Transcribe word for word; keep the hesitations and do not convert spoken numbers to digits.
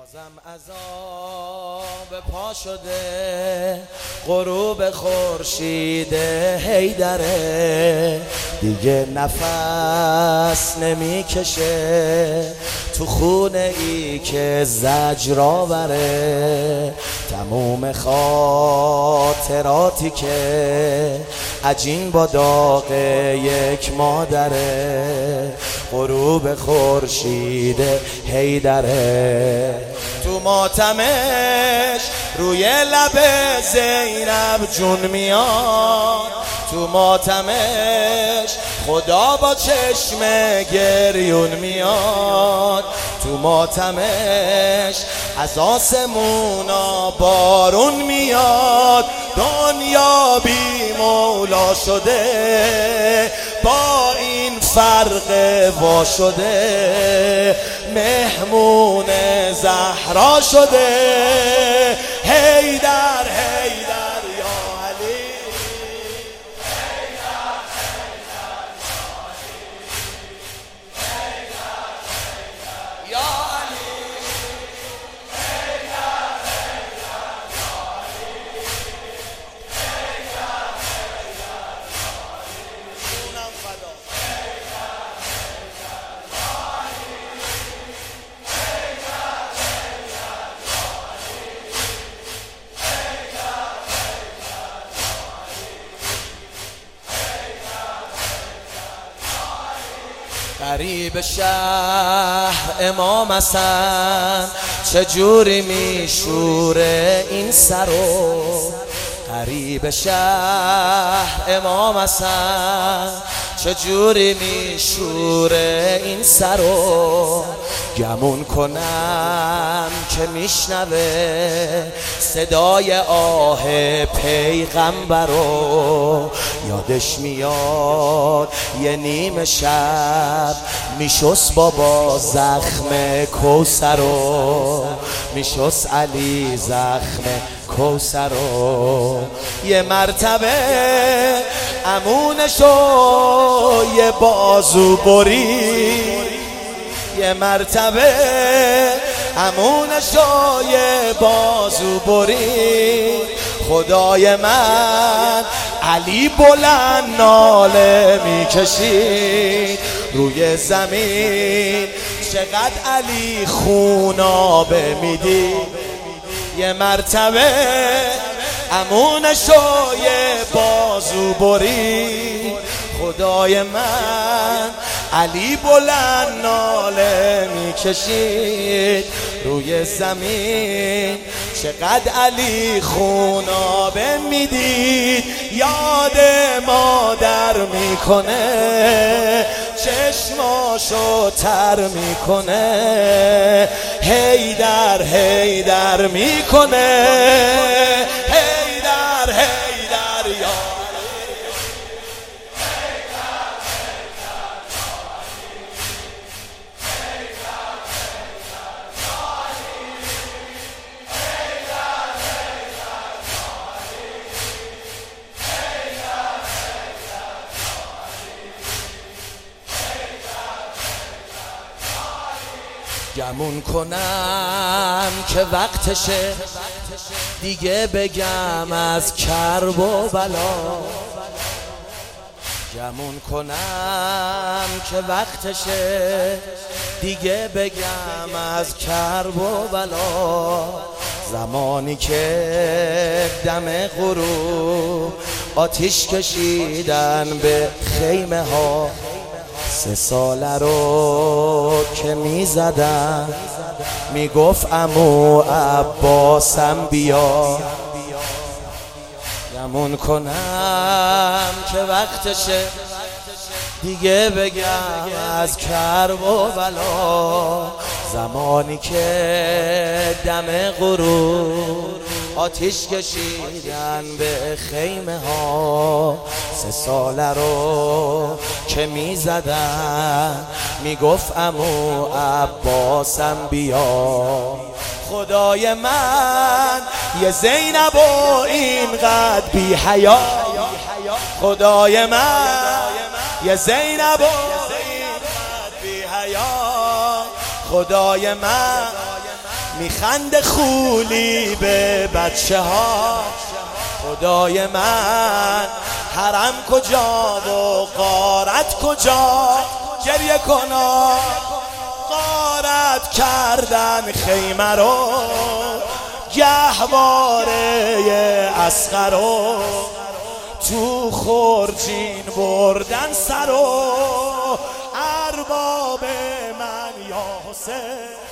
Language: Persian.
بازم عذاب پا شده، غروب خورشید حیدره، دیگه نفس نمیکشه تو خونه ای که زجر آوره. تموم خاطراتی که عجین با داغ یک مادره، غروب خورشید حیدره. تو ماتمش روی لب زینب جون میاد، تو ماتمش خدا با چشم گریون میاد، تو ماتمش از آسمونا بارون میاد. دنیا بی مولا شده، با این فرق وا شده، مهمون زهرا شده. حیدر حیدر یا علی، حیدر حیدر یا علی، حیدر حیدر یا علی، حیدر حیدر یا علی، حیدر حیدر یا علی، جونم فدا. غریب شهر امام حسن چجوری میشوره این سرو، غریب شهر امام حسن چجوری میشوره این سرو. گمون کنم که میشنوه صدای آه پیغمبرو، یادش میاد یه نیم شب میشست بابا زخم کوثرو، میشست علی زخم کوثرو. یه مرتبه امونشو یه بازو برید، یه مرتبه امونشو یه بازو برید. خدای من علی بلند ناله میکشید روی زمین، چقدر علی خونابه میدید. یه مرتبه امونشو یه بازو برید. خدای من علی بلند ناله میکشید روی زمین، چقدر علی خونابه میدید. یاد مادر میکنه، چشماشو تر میکنه، حیدر حیدر میکنه، حیدر حیدر یا گمون کنم که وقتشه دیگه بگم از کرب و بلا، گمون کنم که وقتشه دیگه بگم از کرب و بلا. زمانی که دم غروب آتیش کشیدن به خیمه ها، سه ساله رو که می زدن میگفت عمو عباسم بیا. گمون کنم که وقتشه دیگه بگم از کرب و بلا. زمانی که دم غروب آتیش کشیدن به خیمه ها، سه ساله رو که می زدن میگفت عمو عباسم بیا. خدای من یه زینب و اینقدر بی حیا، خدای من یه زینب و اینقدر بی حیا، خدای من میخنده خولی به بچه ها. خدای من حرم کجا و غارت کجا؟ گریه کنا غارت کردن خیمه رو، گهواره اصغر رو تو خورجین بردن سر و ارباب من یا حسین.